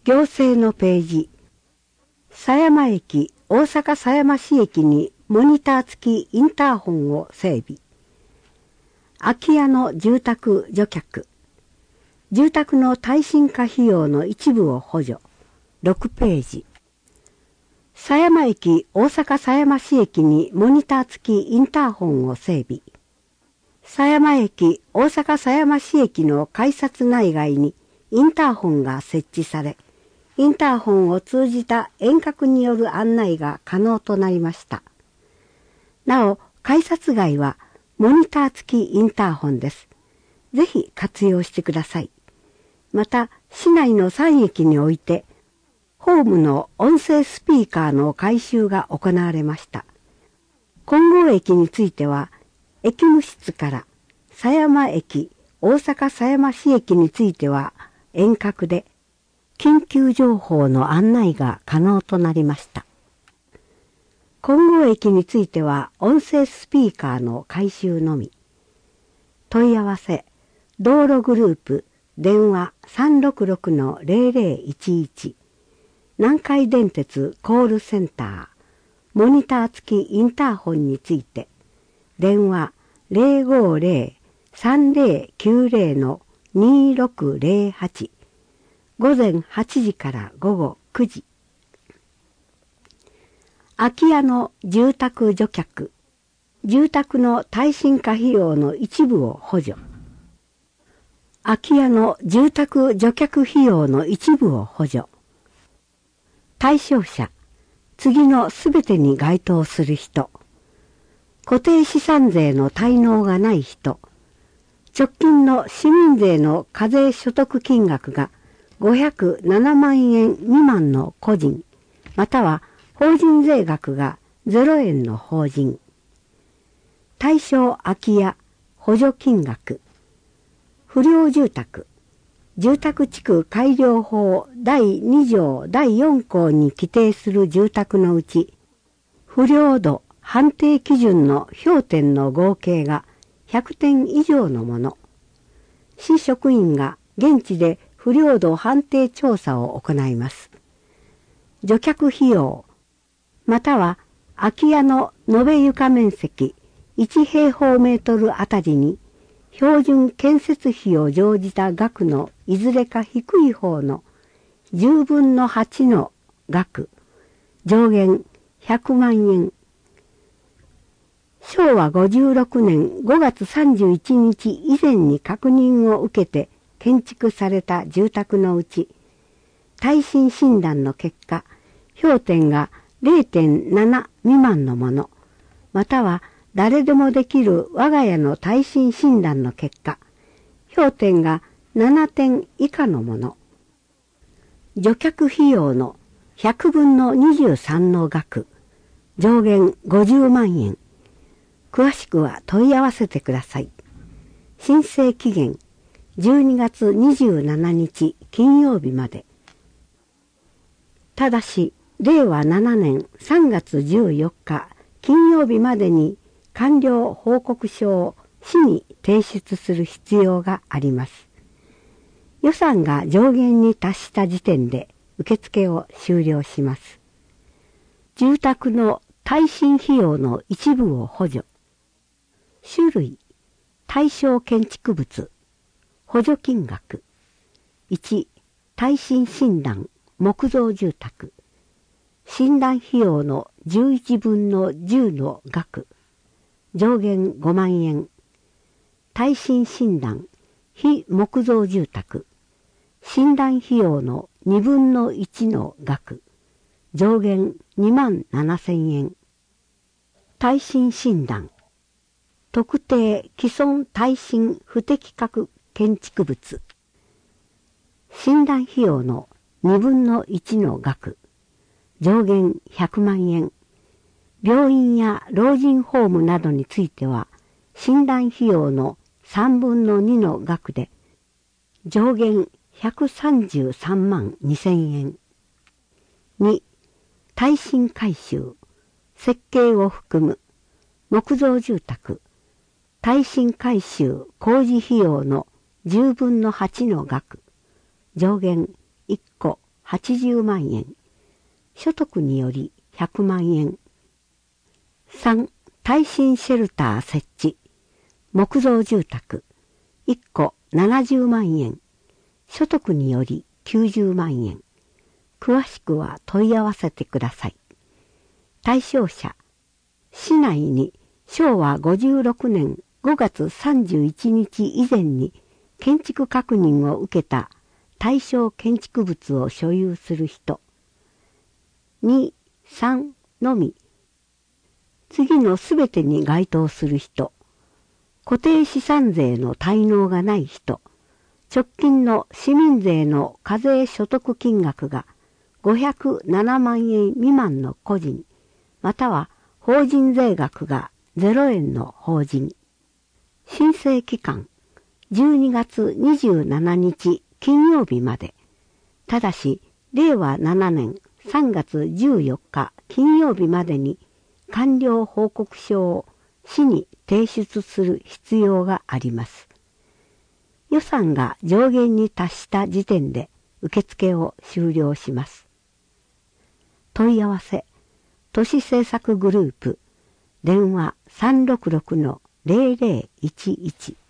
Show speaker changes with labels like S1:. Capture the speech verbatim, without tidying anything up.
S1: 行政のページ。狭山駅、大阪狭山市駅にモニター付きインターホンを整備。空き家の住宅除却。住宅の耐震化費用の一部を補助。ろくページ。狭山駅、大阪狭山市駅にモニター付きインターホンを整備。狭山駅、大阪狭山市駅の改札内外にインターホンが設置され、インターホンを通じた遠隔による案内が可能となりました。なお、改札外はモニター付きインターホンです。ぜひ活用してください。また、市内のさん駅において、ホームの音声スピーカーの改修が行われました。金剛駅については、駅務室から狭山駅、大阪狭山市駅については遠隔で緊急情報の案内が可能となりました。金剛駅については音声スピーカーの改修のみ。問い合わせ、道路グループ、電話 さんろくろくのゼロゼロいちいち、南海電鉄コールセンター、モニター付きインターホンについて、電話 ゼロごゼロ さんゼロきゅうゼロのにろくゼロはち、午前はちじから午後くじ。空き家の住宅除却。住宅の耐震化費用の一部を補助。空き家の住宅除却費用の一部を補助。対象者、次のすべてに該当する人。固定資産税の滞納がない人。直近の市民税の課税所得金額がごひゃくななまんえん未満の個人、または法人税額がゼロえんの法人。対象空き家、補助金額。不良住宅。住宅地区改良法だいに条だいよん項に規定する住宅のうち、不良度判定基準の評点の合計がひゃくてん以上のもの。市職員が現地で不良度判定調査を行います。除却費用、または空き家の延べ床面積いち平方メートルあたりに標準建設費を乗じた額のいずれか低い方のじゅうぶんのはちの額、上限ひゃくまんえん。しょうわごじゅうろくねんごがつさんじゅういちにち以前に確認を受けて建築された住宅のうち、耐震診断の結果、評点が ゼロてんなな 未満のもの、または誰でもできる我が家の耐震診断の結果、評点がななてん以下のもの。除却費用のひゃくぶんのにじゅうさんの額、上限ごじゅうまんえん。詳しくは問い合わせてください。申請期限じゅうにがつにじゅうしちにち金曜日まで。ただし、れいわななねんさんがつじゅうよっか金曜日までに完了報告書を市に提出する必要があります。予算が上限に達した時点で受付を終了します。住宅の耐震費用の一部を補助。種類、対象建築物、補助金額。いち、耐震診断、木造住宅。診断費用のじゅういちぶんのじゅうの額。上限ごまんえん。耐震診断、非木造住宅。診断費用のにぶんのいちの額。上限にまんななせんえん。耐震診断。特定既存耐震不適格建築物。診断費用のにぶんのいちの額。上限ひゃくまんえん。病院や老人ホームなどについては、診断費用のさんぶんのにの額で、上限ひゃくさんじゅうさんまんにせんえん。に、耐震改修、設計を含む、木造住宅、耐震改修工事費用のじゅうぶんのはちの額、上限いっこはちじゅうまんえん、所得によりひゃくまんえん。さん、耐震シェルター設置、木造住宅、いっこななじゅうまんえん、所得によりきゅうじゅうまんえん。詳しくは問い合わせてください。対象者、市内にしょうわごじゅうろくねんごがつさんじゅういちにち以前に建築確認を受けた対象建築物を所有する人。に、さんのみ。次のすべてに該当する人。固定資産税の滞納がない人。直近の市民税の課税所得金額がごひゃくななまんえん未満の個人、または法人税額がゼロえんの法人。申請期間、じゅうにがつにじゅうしちにち金曜日まで。ただし、れいわななねんさんがつじゅうよっか金曜日までに完了報告書を市に提出する必要があります。予算が上限に達した時点で受付を終了します。問い合わせ、都市政策グループ、電話 さんろくろくのゼロゼロいちいち。